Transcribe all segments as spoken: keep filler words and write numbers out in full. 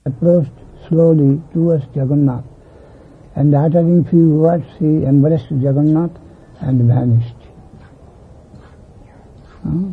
approached slowly towards Jagannath, and uttering few words he embraced Jagannath and vanished. Huh?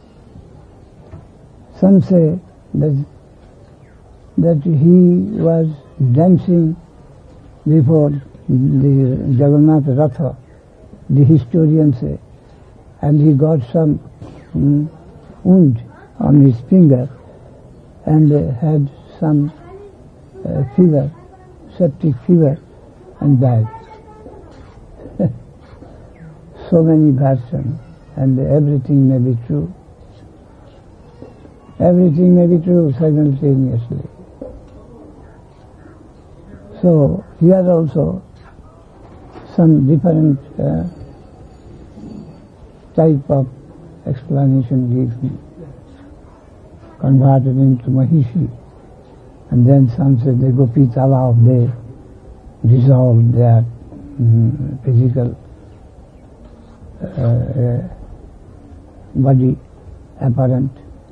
Some say that, that he was dancing before the Jagannath Ratha, the historians say, and he got some um, wound on his finger and uh, had some uh, fever, septic fever, and died. So many versions, and everything may be true. Everything may be true simultaneously. So here also some different uh, type of explanation given, converted into Mahishi, and then some say the Gopi Talab, they dissolved their mm, physical uh, uh, body apparent.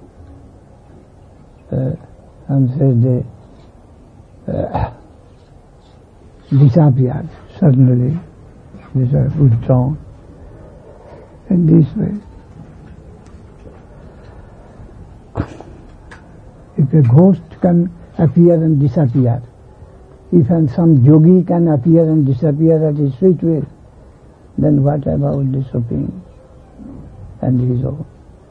Uh, some say they uh, disappeared suddenly, these are withdrawn in this way. If a ghost can appear and disappear, if and some yogi can appear and disappear at his sweet will, then what about this opinion and his own?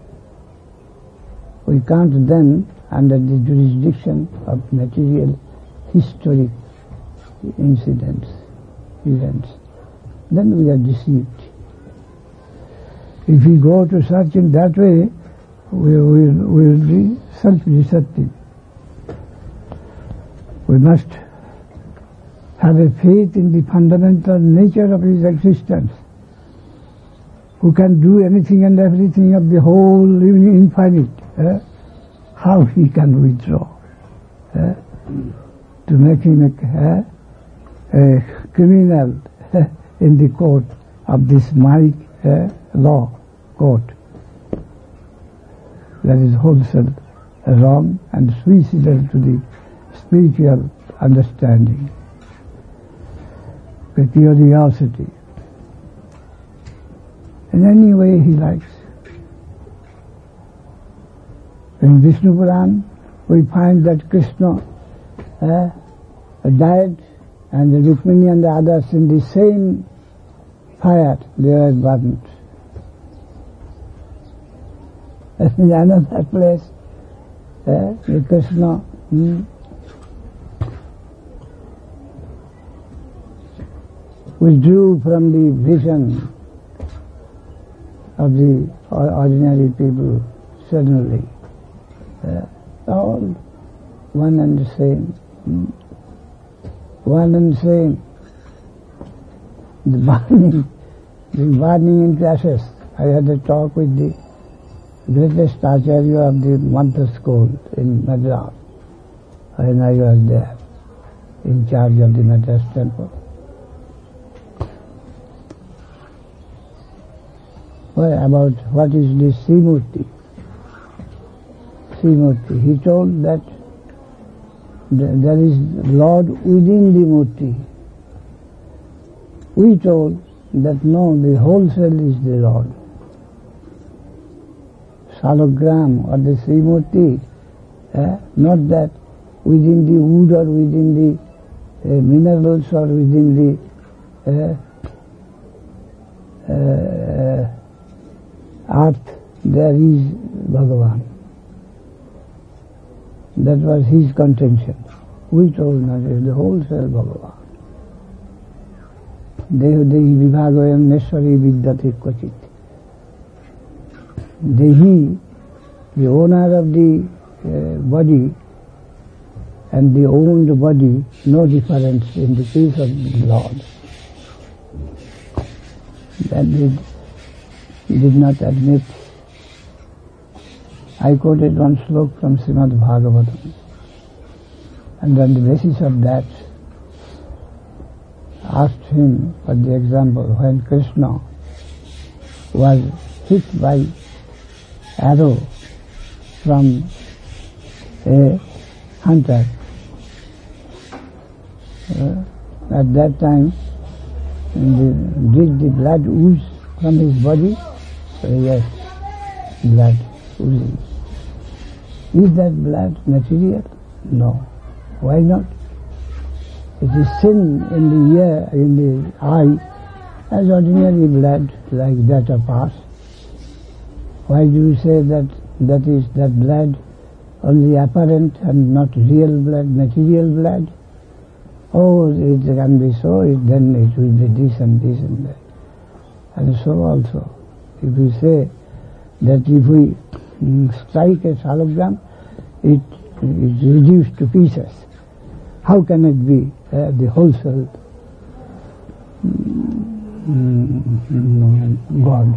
We can't then, under the jurisdiction of material historic incidents, events, then we are deceived. If we go to search in that way, we will we will be self-deceptive. We must have a faith in the fundamental nature of his existence, who can do anything and everything of the whole infinite. Eh? How he can withdraw eh? to make him a, a, a criminal eh? in the court of this Mike eh? law court. That is wholesale wrong and suicidal to the spiritual understanding, the curiosity. In any way he likes. In Vishnu Puran, we find that Krishna uh, died and the Rukmini and the others in the same fire they were burnt. In another place, uh, Krishna hmm, withdrew from the vision of the ordinary people suddenly. Uh, all one and the same. Hmm. One and the same. The burning, the burning into ashes. I had a talk with the greatest Acharya of the Mantra school in Madras when I was there, in charge of the Madras temple. Well, about what is this Srimurti? Srimurti. He told that there is Lord within the Murti. We told that no, the wholesale is the Lord. Salagram or the Srimurti, eh? Not that within the wood or within the uh, minerals or within the uh, uh, earth there is Bhagavan. That was his contention. We told not it is the wholesale Bhagavan. Deho dehi vibhagayam neshwari vidyate kvachit. Dehi, the owner of the uh, body, and the owned body, no difference in the case of the Lord. That did, did not admit. I quoted one slok from Srimad Bhagavatam, and on the basis of that asked him for the example when Krishna was hit by arrow from a hunter Uh, at that time, the, did the blood ooze from his body? Uh, yes, blood oozing. Is that blood material? No. Why not? It is sin in the ear, in the eye, as ordinary blood, like that of us. Why do you say that that is that blood only apparent and not real blood, material blood? Oh, it can be so, it, then it will be this and this and that. And so also, if we say that if we strike a salagram, it is reduced to pieces. How can it be uh, the wholesale mm, God?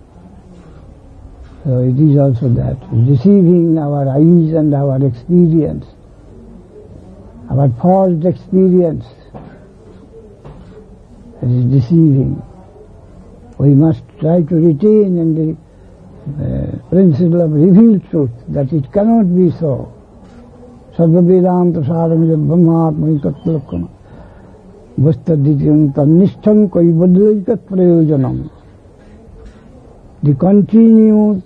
So it is also that, deceiving our eyes and our experience, our forced experience, it is deceiving. We must try to retain in the uh, principle of revealed truth that it cannot be so. Sarva Vedanta Saram Yad Brahmatmai Tattvalakkhana Vastadityam Tanishtham Kaibadlikat Prayojanam. The continued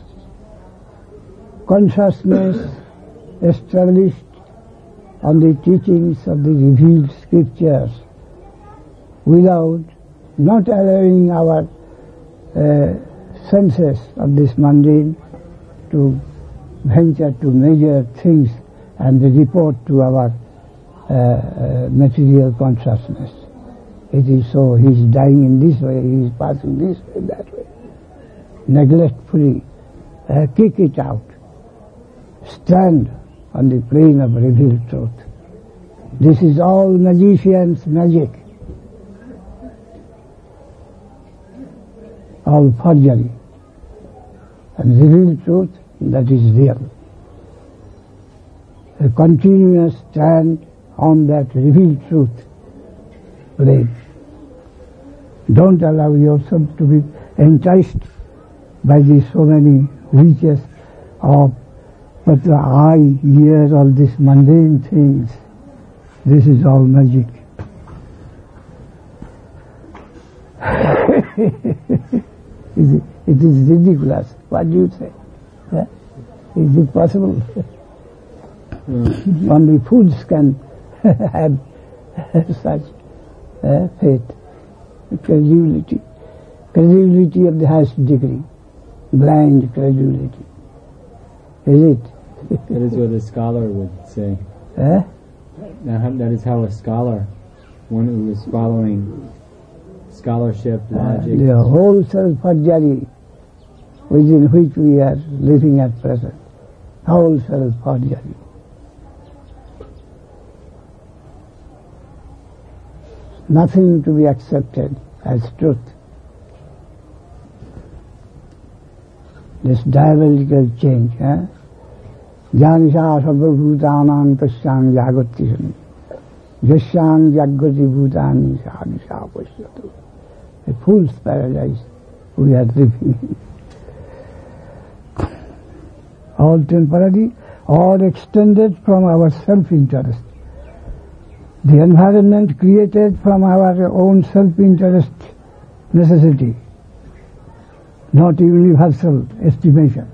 consciousness established on the teachings of the revealed scriptures without not allowing our uh, senses of this mundane to venture to measure things and report to our uh, uh, material consciousness. It is so, he is dying in this way, he is passing this way, that way. Neglectfully, uh, kick it out. Stand on the plane of revealed truth. This is all magician's magic. All forgery. And revealed truth, that is real. A continuous stand on that revealed truth plane. Don't allow yourself to be enticed by the so many reaches of but the eye, ear, all these mundane things. This is all magic. it is ridiculous. What do you say? Yeah? Is it possible? Mm. Only fools can have such uh, faith, credulity, credulity of the highest degree, blind credulity. Is it? That is what a scholar would say. Eh? Now, that is how a scholar, one who is following scholarship, logic. Uh, the whole self-forgery within which we are living at present. Whole self-forgery. Nothing to be accepted as truth. This diabolical change, eh? Jnanisha sabba bhutanam pasyam jagati jasyam jagati bhutani sadisha pasyatu. A fool's paradise we are living in. All temporary, all extended from our self-interest. The environment created from our own self-interest necessity, not universal estimation.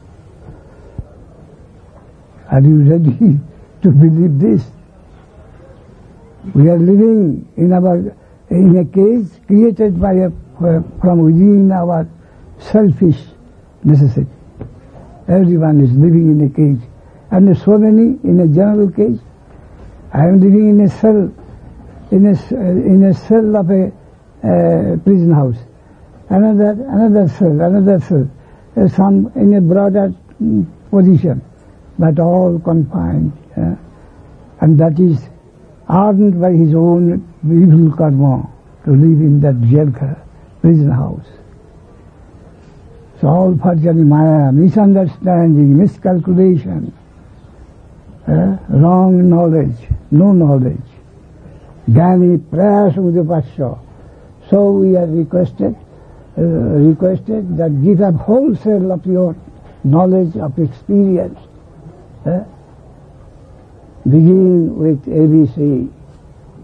Are you ready to believe this? We are living in our in a cage created by a, from within our selfish necessity. Everyone is living in a cage, and so many in a general cage. I am living in a cell, in a in a cell of a uh, prison house. Another another cell, another cell, uh, some in a broader mm, position, but all confined, uh, and that is ardent by his own evil karma to live in that jail prison house. So all forgery, maya, misunderstanding, miscalculation, uh, wrong knowledge, no knowledge. Jnani praya samudapasya. So we are requested, uh, requested that give up wholesale of your knowledge of experience. Uh, begin with A B C,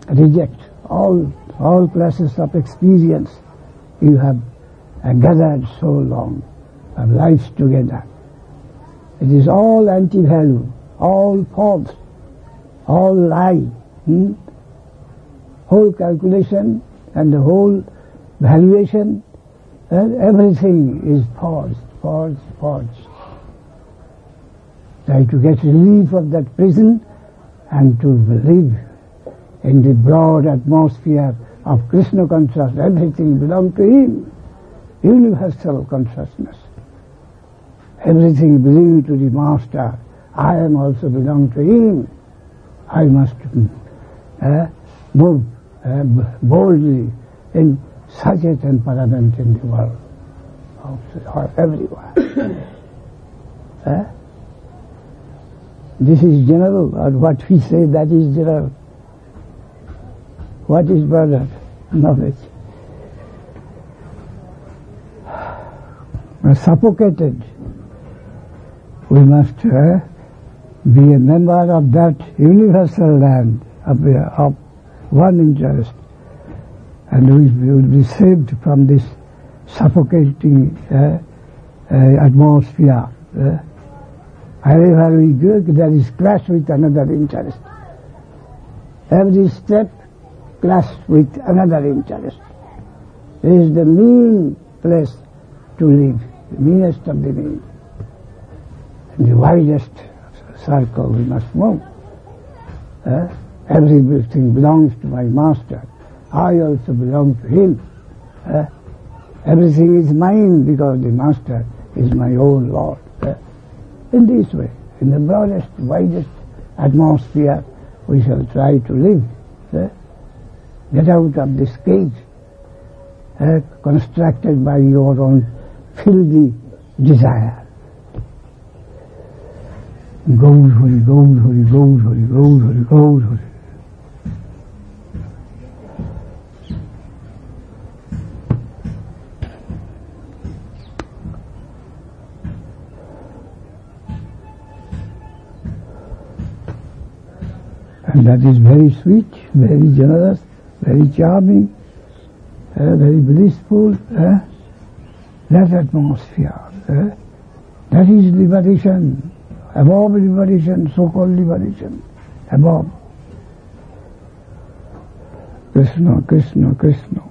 reject all all classes of experience you have uh, gathered so long of lives together. It is all anti-value, all false, all lie. Hmm? Whole calculation and the whole valuation, uh, everything is false, false, false. Try to get relief of that prison and to live in the broad atmosphere of Krishna consciousness. Everything belongs to Him, universal consciousness. Everything belongs to the Master. I am also belong to Him. I must uh, move uh, boldly in Sachatan Paramount in the world, or everywhere. uh? This is general, or what we say that is general. What is brother? Knowledge. We're suffocated. We must uh, be a member of that universal land of, uh, of one interest, and we will be saved from this suffocating uh, uh, atmosphere. Uh, wherever we go, there is clash with another interest. Every step clash with another interest. This is the mean place to live, the meanest of the mean. In the widest circle we must move. Uh, everything belongs to my Master. I also belong to Him. Uh, everything is mine because the Master is my own Lord. Uh, in this way, in the broadest, widest atmosphere, we shall try to live. Uh, get out of this cage uh, constructed by your own filthy desire. Goes, Hari, goes, Hari, goes, Hari, goes, Hari, goes, Hari. And that is very sweet, very generous, very charming, uh, very blissful. Uh, that atmosphere, uh, that is liberation, above liberation, so-called liberation, above. Krishna, Krishna, Krishna.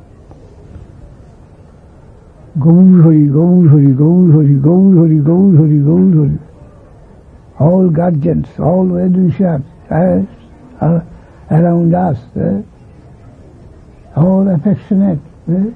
Gaur Hari, Gaur Hari, Gaur Hari, Gaur Hari, Gaur Hari, Gaur Hari. All guardians, all well-wishers uh, are around us, uh, all affectionate. Uh,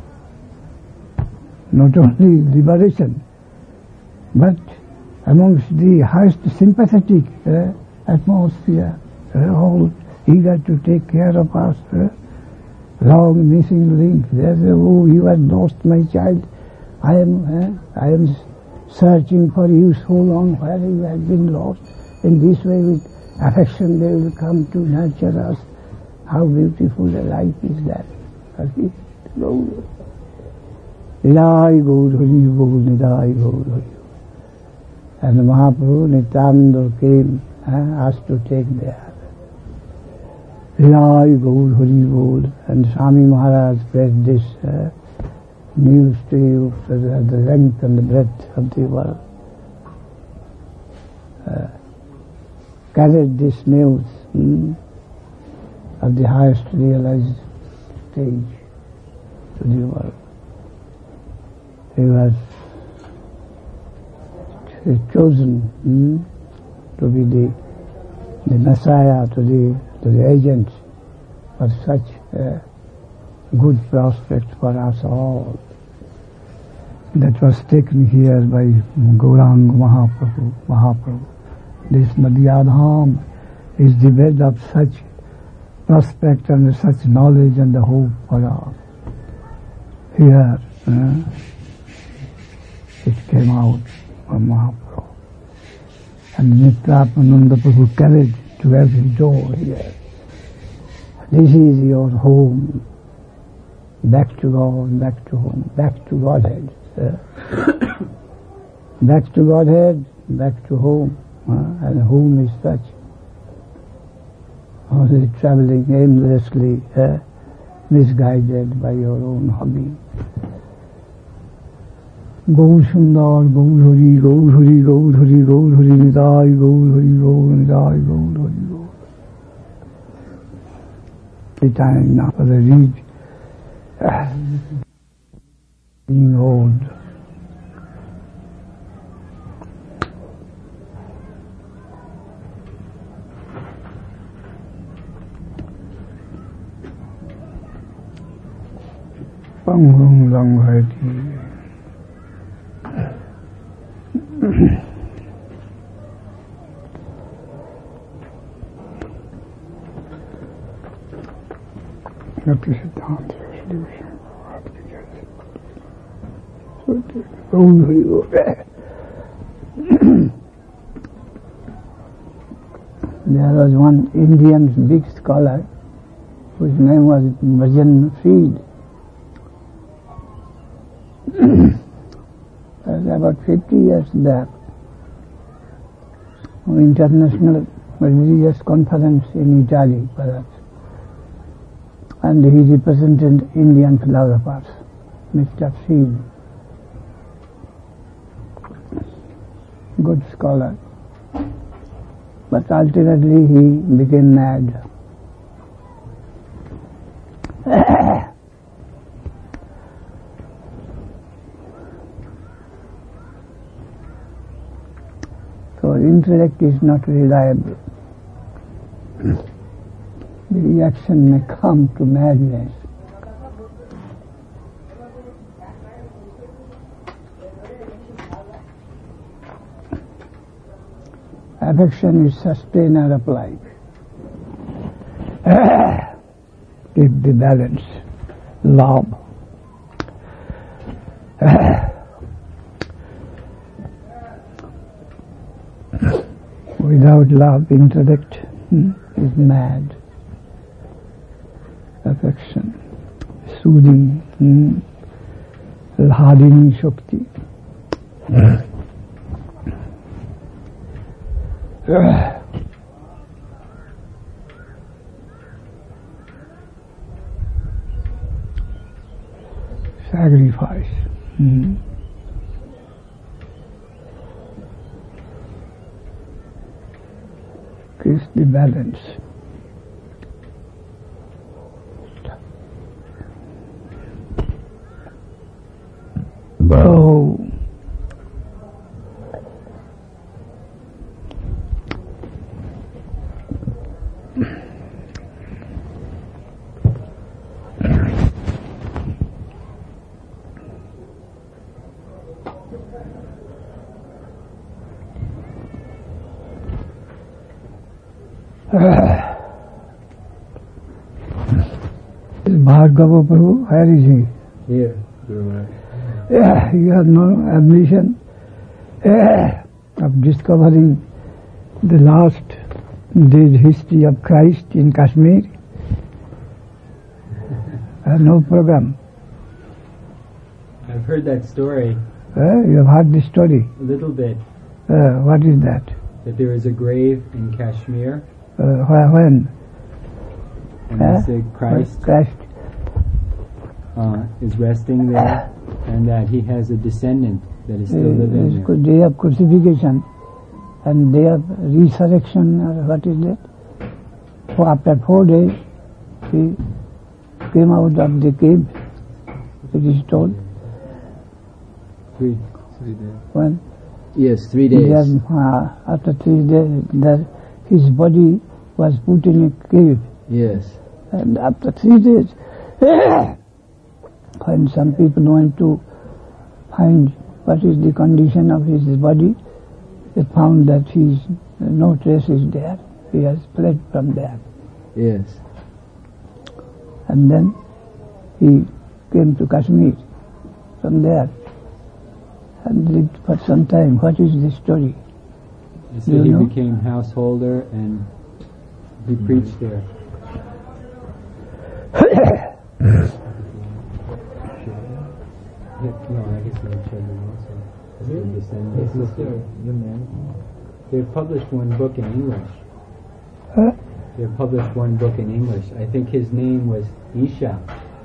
not only liberation, but amongst the highest sympathetic uh, atmosphere, uh, all eager to take care of us. Uh, long missing link. There's a, oh, you have lost my child. I am, uh, I am searching for you so long where you have been lost. In this way, with affection, they will come to nurture us. How beautiful a life is that. Nidai Gaur Hari Gaur, Nidai Gaur Hari. And Mahaprabhu Nityananda came, uh, asked to take their Nidai Gaur Hari Gaur. And Swami Maharaj spread this uh, news to you for the, the length and the breadth of the world. Uh, carried this news hmm, of the highest realized stage to the world. He was chosen hmm, to be the, the Messiah, to the, to the agent for such a good prospect for us all. That was taken here by Gauranga Mahaprabhu. Mahaprabhu. This Madhyadham is the bed of such prospect and such knowledge and the hope for us. Here, uh, it came out from Mahaprabhu. And Nityananda Prabhu carried to every door here. This is your home. Back to God, back to home, back to Godhead. Uh, back to Godhead, back to home. Uh, and home is such only traveling aimlessly, uh, misguided by your own hobby. Gaur Sundar, Gaur Hari, Gaur Hari, Gaur Hari, Gaur Hari, Nidai, Gaur Hari, Gaur Nidai, Gaur Hari, Gaur. The time now for the read, uh, being old. Pangung Lang Bhaiti. Happy Siddhanta solution. There was one Indian big scholar whose name was Bhajan Feed. About fifty years back, an international religious conference in Italy, perhaps, and he represented Indian philosophers, Mister Seed, good scholar, but ultimately he became mad. So intellect is not reliable. The reaction may come to madness. Affection is sustainer of life. Keep the balance. Love. Without love, intellect hmm, is mad. Affection, soothing, hmm, Lahadini Shakti. Sacrifice. Hmm. Is the balance. Oh, Bhargava Prabhu, where is he? Here, Guru. Yeah, you have no ambition uh, of discovering the last day's history of Christ in Kashmir. Uh, no program. I've heard that story. Uh, you have heard the story. A little bit. Uh, what is that? That there is a grave in Kashmir. Uh, where, when? And uh, they say Christ Christ uh, is resting there, and that he has a descendant that is still living there. Day of crucifixion and day of resurrection, or what is that? For after four days, he came out of the cave, it is told. Three, three days. When? Yes, three days. Then, uh, after three days, that his body was put in a cave. Yes. And after three days, when some people went to find what is the condition of his body, they found that his no trace is there. He has fled from there. Yes. And then he came to Kashmir from there and lived for some time. What is the story? They say he know? became householder and he mm-hmm. preached there. No, I guess we have children also. Really? They've published one book in English. Huh? they published one book in English. I think his name was Isha.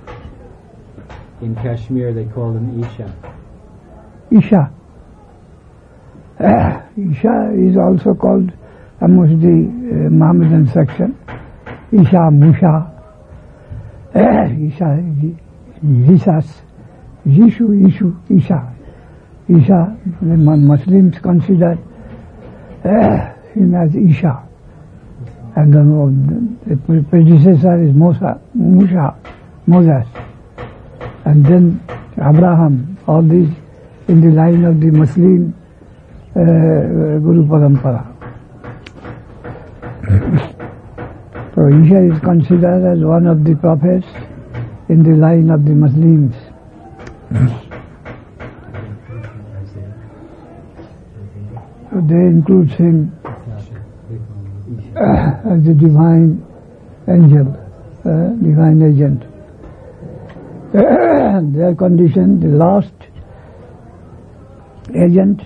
In Kashmir, they called him Isha. Isha. Uh, Isha is also called amongst the uh, Mohammedan section. Isha, Musha, uh, Isha, Jesus, Yishu, Ishu, Isha. Isha, the Muslims consider uh, him as Isha. And then the predecessor is Musa, Musa, Moses. And then Abraham, all these in the line of the Muslim uh, Guru Parampara. So Isha is considered as one of the prophets in the line of the Muslims. So they include him uh, as the divine angel, uh, divine agent. Uh, their condition, the last agent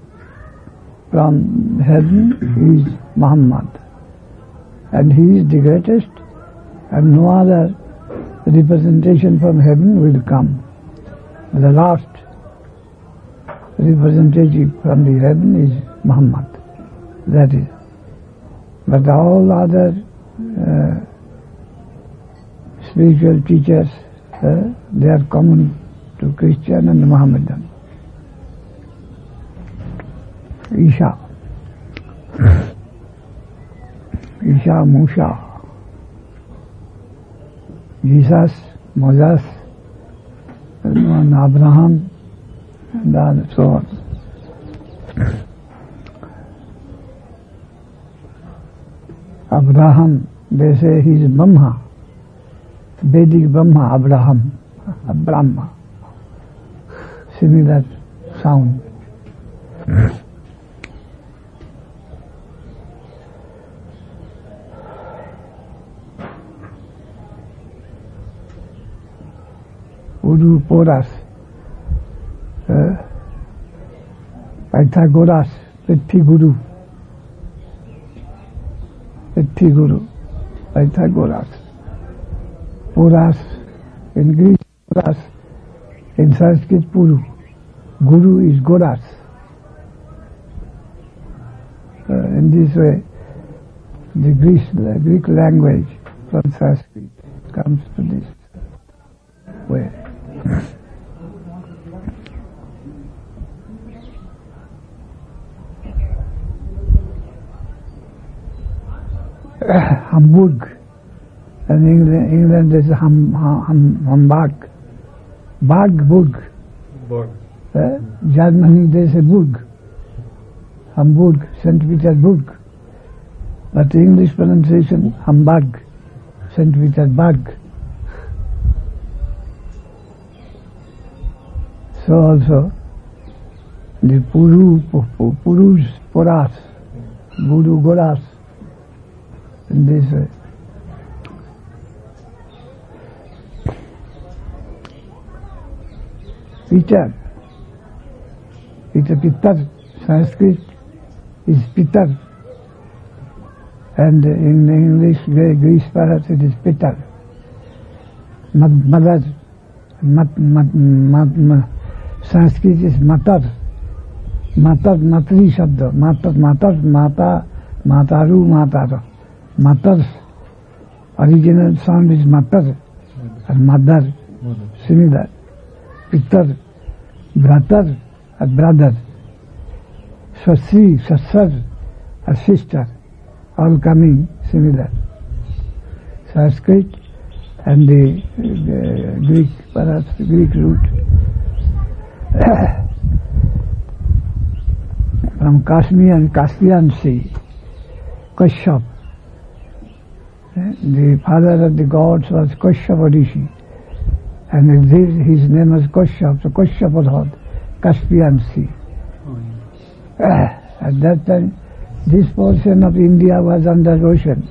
from heaven is Muhammad. And he is the greatest, and no other representation from heaven will come. The last representative from the heaven is Muhammad. That is. But all other uh, spiritual teachers, uh, they are common to Christian and Mohammedan. Isha. Isha, Musa, Jesus, Moses, and Abraham, and so on. Abraham, they say he is Brahma, Vedic Brahma, Abraham, Brahma, similar sound. Uru Poras, uh, Pythagoras, Pithi Guru, Pithi Guru, Pythagoras, Poras, in Greek Poras, in Sanskrit Puru, Guru is Goras. Uh, in this way, the Greek, the Greek language from Sanskrit comes to this way. Uh, Hamburg, in England, England is Ham, Ham, Hamburg, Bagburg. Borg. Uh, Germany there is a Burg, Hamburg, Saint Petersburg. But the English pronunciation Hamburg, Saint Petersburg. So also the Puru, Purus, Poras, Guru, Goras, in this way. Peter, Peter Pitar, Sanskrit is Pitar, and in English, Greece perhaps it is Peter. Mother, mat, mat, mat, mat, Sanskrit is Matar, Matar, Matri Shabda, Matar, Matar, Mata, Mataru, Matara. Matar's original sound is Matar, and Mother, similar. Pitar, Bratar, and brother. Swasri, Sasar, a sister, all coming similar. Sanskrit and the, the Greek, perhaps the Greek root. From Kashmir and Caspian Sea, Kashyap. The father of the gods was Kashyap Rishi, and his name was Kashyap, so Kashyap was called Caspian Sea. Oh, yeah. At that time, this portion of India was under ocean,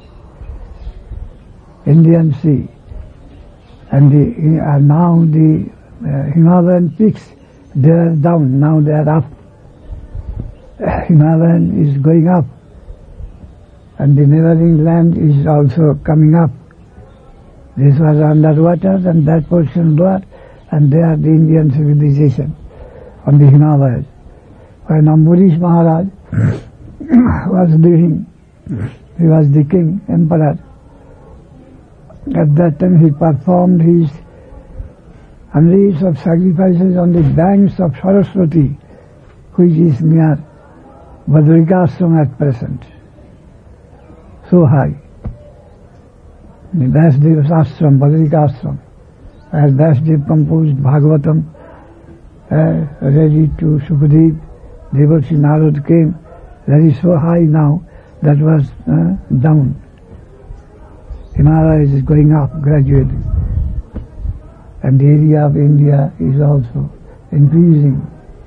Indian Sea, and the, uh, now the uh, Himalayan peaks, they are down, now they are up. Uh, Himalayan is going up, and the neighboring land is also coming up. This was underwater and that portion lower, and they are the Indian civilization on the Himalayas. When Ambarish Maharaj was living, he was the king, emperor. At that time he performed his hundreds of sacrifices on the banks of Saraswati, which is near Badrikashram at present. So high. The Vyasdev Ashram, Badrikashram, as Vyasdev composed Bhagavatam, uh, ready to Sukadev, Devarshi Narad came. That is so high now, that was uh, down. Himalaya is going up gradually. And the area of India is also increasing.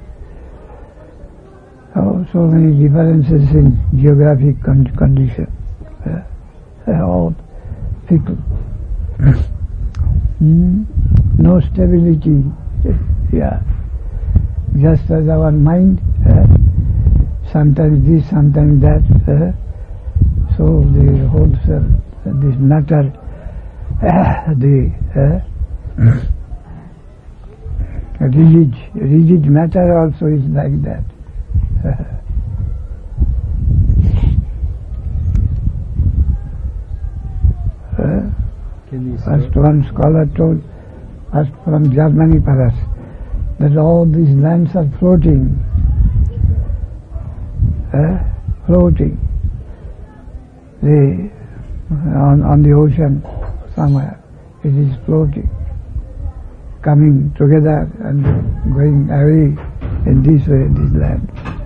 Oh, so many differences in geographic con condition. Uh, uh, all fickle. mm, no stability. Yeah. Just as our mind, uh, sometimes this, sometimes that. Uh, so the whole uh, this matter, uh, the uh, rigid, rigid matter also is like that. Uh, first one scholar told us from Germany perhaps that all these lands are floating, uh, floating the, on, on the ocean somewhere. It is floating, coming together and going away in this way, this land.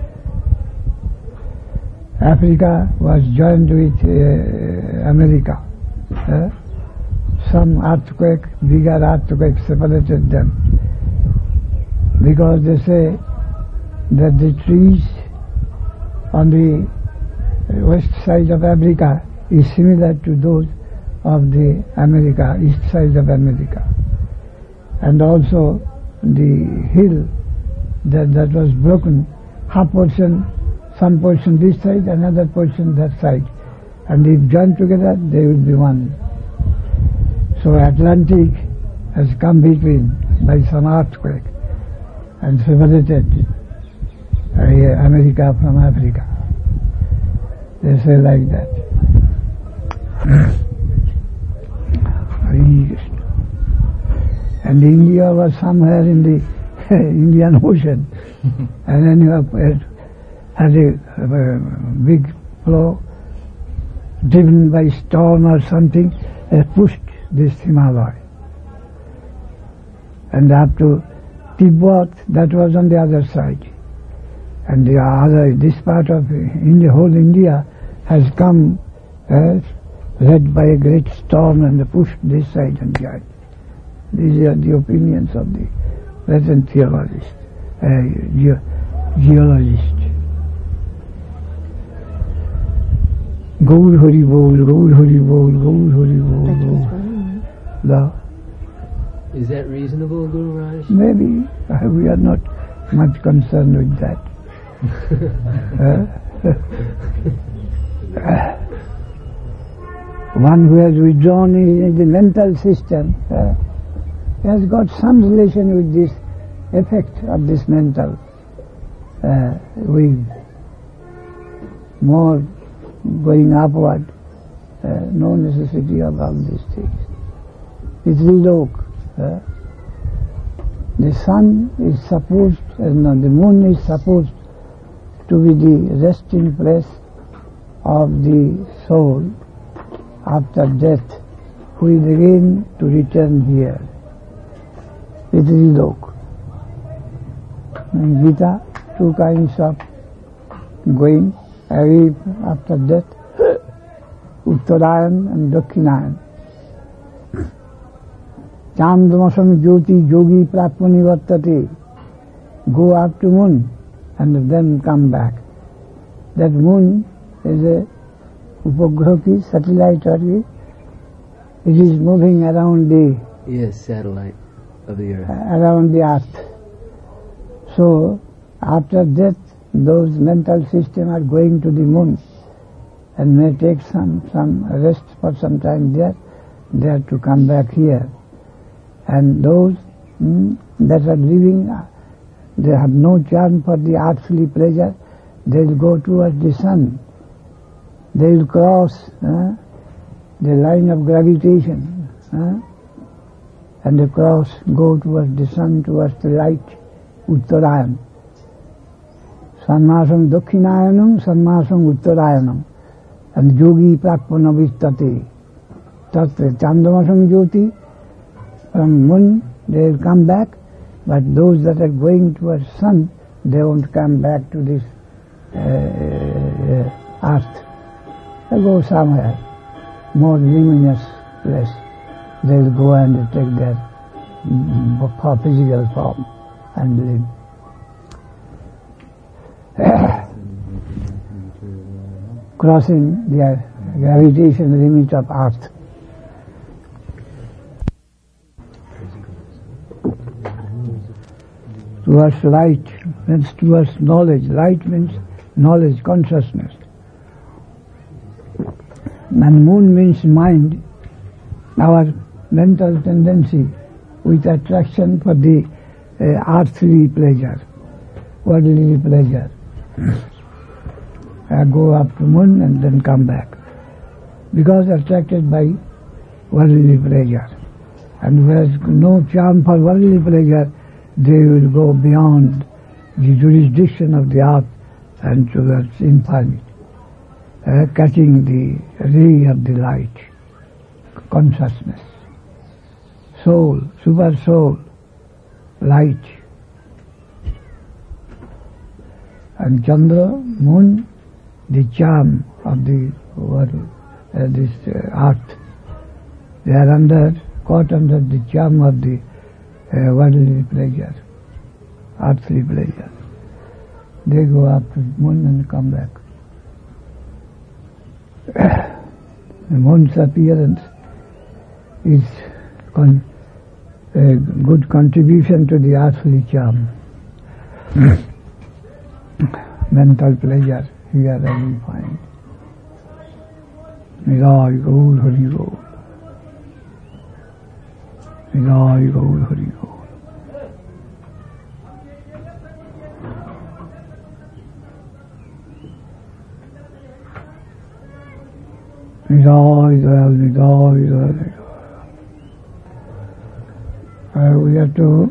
Africa was joined with uh, America. Uh, some earthquake, bigger earthquake separated them, because they say that the trees on the west side of Africa is similar to those of the America, east side of America. And also the hill that, that was broken, half portion, some portion this side, another portion that side. And if joined together, they will be one. So Atlantic has come between by some earthquake and separated uh, America from Africa. They say like that. And India was somewhere in the Indian Ocean, and then you have, had a, a big flow driven by storm or something, uh, pushed this Himalaya. And up to Tibet, that was on the other side. And the other, this part of India, whole India has come uh, led by a great storm and pushed this side and that. These are the opinions of the present theologists, uh, ge geologists. Gaur Hari Bol, Gaur Hari Bol, Gaur Hari Bol, Gaur. The Is that reasonable, Guru Raj? Maybe. Uh, we are not much concerned with that. uh, uh, one who has withdrawn in the mental system uh, has got some relation with this effect of this mental uh, with more going upward, uh, no necessity of all these things. It's Trilok. Uh, the sun is supposed, uh, no, the moon is supposed to be the resting place of the soul after death, who is again to return here. It is Trilok. In Gita, two kinds of going away after death, Uttarayan and Dakshinayan. Chandmasam Jyoti Yogi Prapuni Vartate. Go up to moon and then come back. That moon is a Upagraha, satellite or it is moving around the yes, satellite of the earth. Around the earth. So after death, those mental systems are going to the moon and may take some, some rest for some time there, they have to come back here. And those mm, that are living, they have no charm for the earthly pleasure, they will go towards the sun. They will cross uh, the line of gravitation uh, and they cross, go towards the sun, towards the light, Uttarayan. Sanmasam Dakshinayanam, Sanmasam Uttarayanam. And yogi prapana vistate. Tatra Chandamasam Jyoti. From moon they will come back, but those that are going towards sun, they won't come back to this uh, uh, earth. They go somewhere more luminous place. They will go and take their mm, physical form and live. Crossing the gravitation limit of earth. Towards light means towards knowledge. Light means knowledge, consciousness. And moon means mind, our mental tendency with attraction for the uh, earthly pleasure, worldly pleasure. I go up to moon and then come back. Because attracted by worldly pleasure. And where there is no charm for worldly pleasure, they will go beyond the jurisdiction of the earth and towards infinite, uh, catching the ray of the light, consciousness, soul, super soul, light. And Chandra, moon, the charm of the world, uh, this uh, earth. They are under, caught under the charm of the uh, worldly pleasure, earthly pleasure. They go up to the moon and come back. The moon's appearance is con- a good contribution to the earthly charm. Mental pleasure here we find. Nirai Gaur Hari Gaur. Nirai Gaur Hari Gaur. Nirai Gaur, Nirai Gaur. Uh, we have to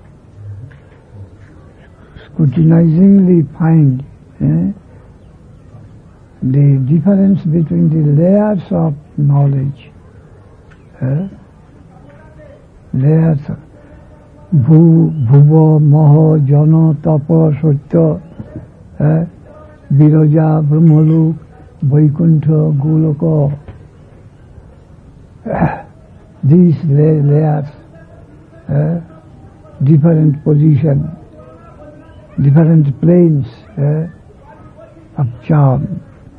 scrutinizingly find eh, the difference between the layers of knowledge. Eh? Layers of Bhu, Bhuva, Maha, Jana, Tapa, Satya, eh? Viraja, Brahmalok, Vaikuntha, Goloka. Eh? These lay- layers, eh? different position, different planes eh, of charm.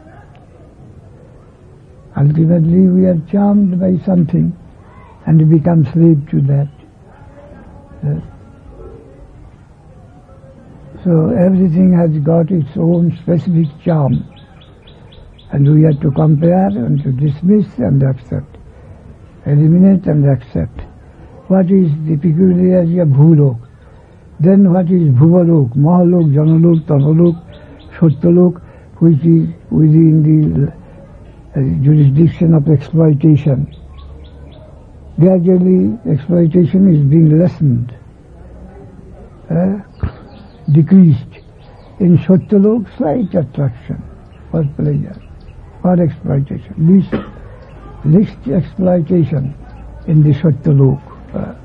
Ultimately we are charmed by something and we become slave to that. Eh. So everything has got its own specific charm and we have to compare and to dismiss and accept, eliminate and accept. What is the peculiarity of Bhulok? Then what is Bhuvalok, Mahalok, Janalok, Tanalok, Satyalok, which is within the uh, jurisdiction of exploitation. Gradually exploitation is being lessened, uh, decreased. In Satyalok, slight attraction for pleasure, for exploitation, least, least exploitation in the Satyalok. Uh,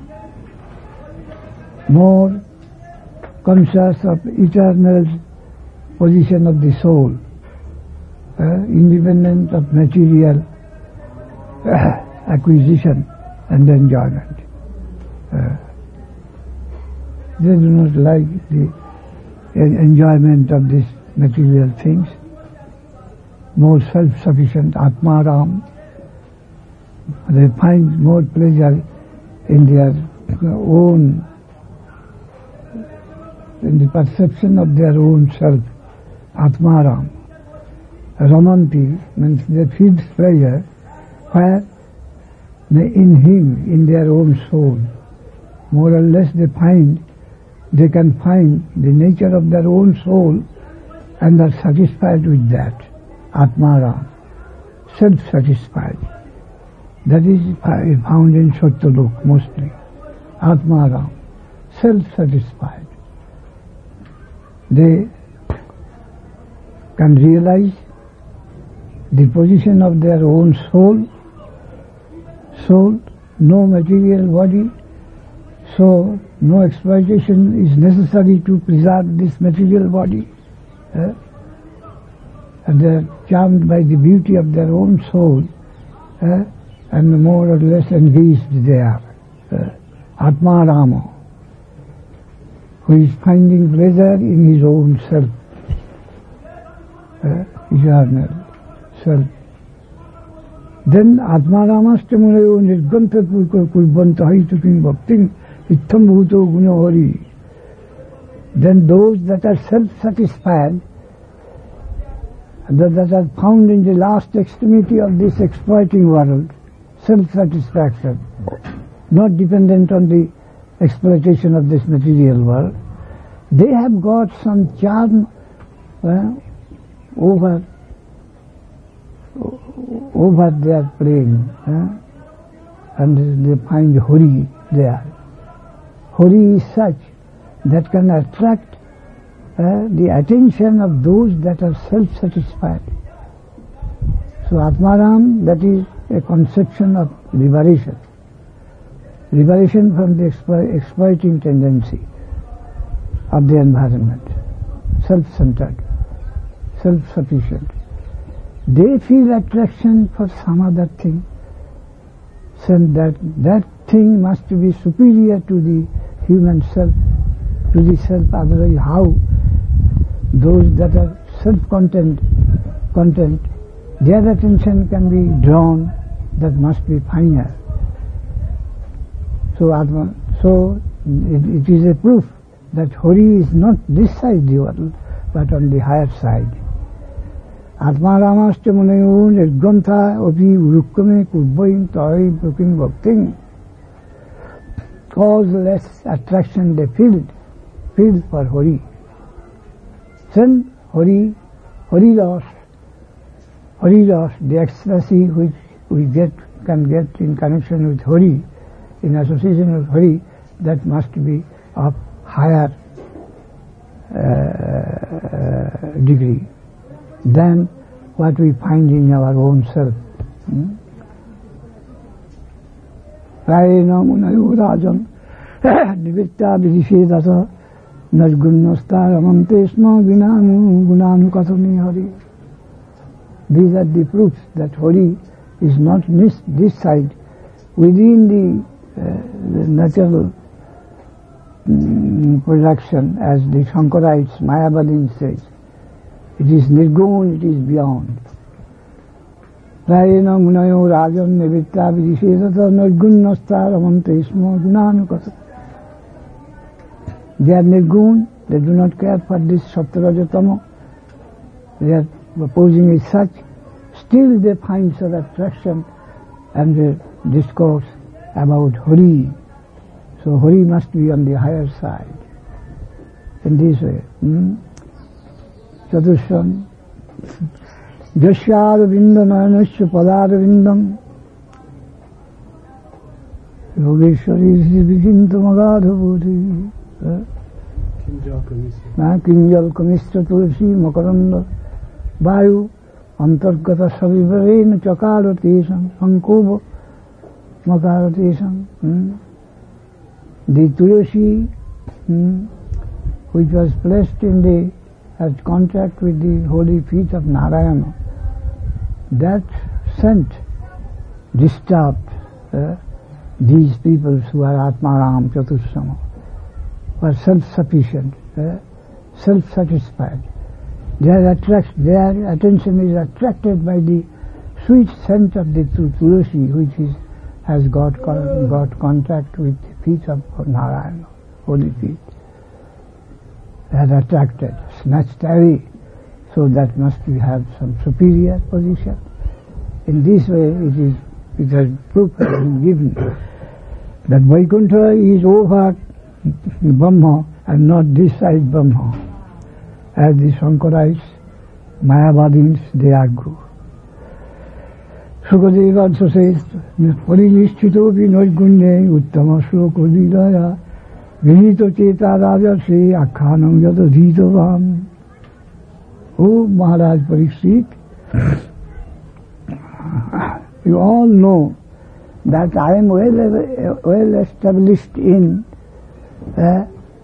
more conscious of eternal position of the soul, uh, independent of material uh, acquisition and enjoyment. Uh, they do not like the enjoyment of these material things. More self-sufficient, Atmaram. They find more pleasure in their own, in the perception of their own self, Atmaram. Ramanti means they feel pleasure where they, in him, in their own soul, more or less they find, they can find the nature of their own soul and are satisfied with that. Atmaram, self-satisfied. That is found in Satyalok mostly. Atmaram, self-satisfied. They can realize the position of their own soul, soul, no material body, so no exploitation is necessary to preserve this material body. Uh, and they are charmed by the beauty of their own soul, uh, and more or less engaged they are. Uh, Atma Rama, who is finding pleasure in his own self, uh, eternal self. Then Atma Ramastamunayo Nirganta Kulbanta Haitukim Bhaktim Ittam Bhuto Gunahari. Then those that are self-satisfied, that, that are found in the last extremity of this exploiting world, self-satisfaction, not dependent on the exploitation of this material world, they have got some charm uh, over over their plane, uh, and they find Hori there. Hori is such that can attract uh, the attention of those that are self-satisfied. So Atmaram, that is a conception of liberation. Liberation from the explo- exploiting tendency of the environment. Self-centered, self-sufficient. They feel attraction for some other thing, so that that thing must be superior to the human self, to the self. Otherwise, how those that are self-content, content, their attention can be drawn, that must be finer. So, Atma, so it, it is a proof that Hori is not this side the world, but on the higher side. Atma Ramasta Munayo Nirgantha Opi Urukame Kurboim Toi Brukim Bhakting. Causeless attraction they feel, feel for Hori. Then Hori, Hori Ras, Hori Ras, the ecstasy which we get, can get in connection with Hori, in association with Hori, that must be of higher uh, degree than what we find in our own self. Rayena Munayo Rajan Nivitta Vidishedasa Najgunnasta Ramantesma Gunanu Gunanu Katami Hari. These are the proofs that Hori is not this, this side, within the, uh, the natural um, production, as the Shankarites, Mayavadin says. It is Nirgun, it is beyond. Rayena Munayo Rajan Nivitta Vidishedasa Najgunnasta Ramantesma Gunanu Katami. They are Nirgun, they do not care for this Saptarajatama. Their proposing is such, still they find some attraction and they discourse about Hori. So Hori must be on the higher side. In this way. Hmm? Chatushan. Jasyar Vindananasya Padar Vindam. Yogeshwari Vikintamagada Kinjal Kamishra Tulsi Makaranda Vayu Antargata Savivarena Chakaratesam Sankoba Makaratesam. Hmm? The Tulsi, hmm, which was placed in the as contact with the holy feet of Narayana, that scent disturbed uh, these people who are Atmaram Chatursama, were self-sufficient, uh, self-satisfied. Their, attract, their attention is attracted by the sweet scent of the Tulsi, which is, has got, got contact with the feet of Narayana, holy feet. They are attracted, snatched away. So so that must we have some superior position. In this way it is, it has proof has been given that Vaikuntha is over Brahma and not this side Brahma. As the Shankarites, Mayavadins, they argue. Sukadeva also says, Parinishchito vinodgunne uttama shlokodidaya vinito cheta rajasi akhanam yadadhitavam. Oh Maharaj Parikshit, you all know that I am well, well established in uh,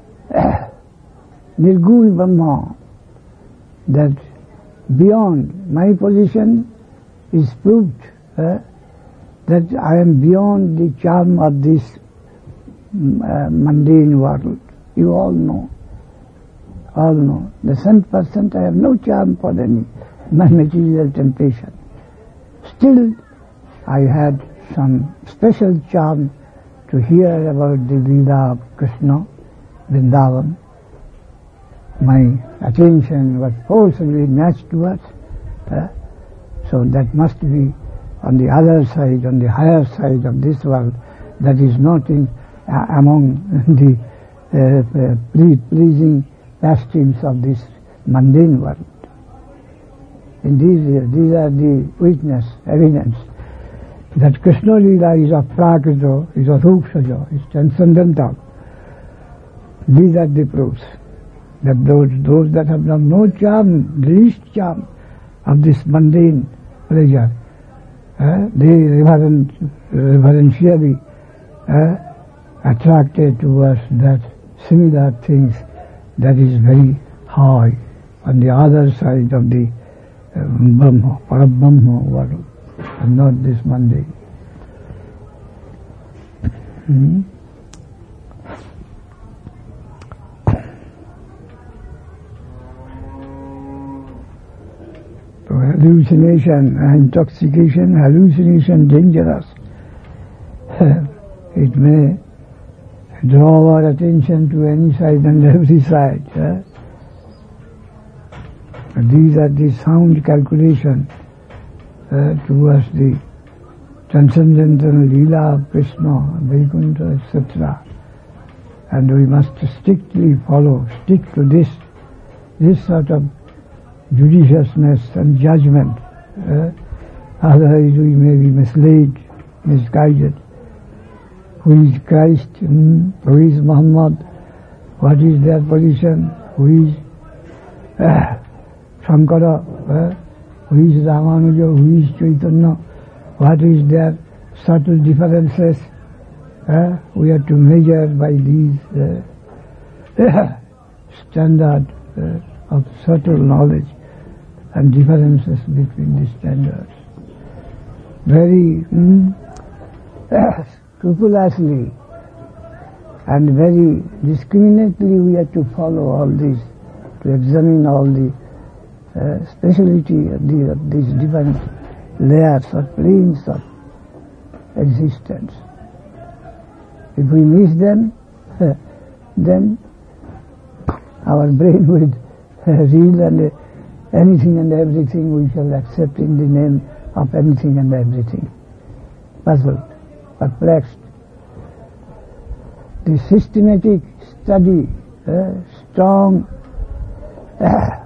Nirgun Brahma, that beyond my position is proved uh, that I am beyond the charm of this uh, mundane world. You all know. All know. The cent percent I have no charm for any material temptation. Still, I had some special charm to hear about the Leela of Krishna, Vrindavan. My attention was forcibly matched towards. Uh, so that must be on the other side, on the higher side of this world, that is not in uh, among the uh, uh, pleasing pastimes of this mundane world. In these, uh, these are the witness, evidence that Krishna Leela is of Prakrito, is of Rukshaja, is transcendental. These are the proofs that those, those that have no charm, the least charm of this mundane pleasure, uh, they reverent, reverentially uh, attracted towards that similar things that is very high on the other side of the uh, Brahma, Parabrahma world, and not this mundane. Hmm? So hallucination and intoxication, hallucination dangerous. It may draw our attention to any side and every side. Eh? These are the sound calculations uh, towards the transcendental Leela of Krishna, Vaikuntha, et cetera. And we must strictly follow, stick to this, this sort of judiciousness and judgment. Uh, otherwise we may be misled, misguided. Who is Christ? Hmm? Who is Muhammad? What is their position? Who is uh, Shankara? Uh, who is Ramanuja? Who is Chaitanya? What is their subtle differences? Uh, we have to measure by these uh, standard uh, of subtle knowledge and differences between the standards. Very hmm, uh, scrupulously and very discriminately we have to follow all these, to examine all the uh, speciality of, the, of these different layers or planes of existence. If we miss them, uh, then our brain would uh, reel and uh, anything and everything we shall accept in the name of anything and everything. Puzzled, perplexed. The systematic study, uh, strong uh,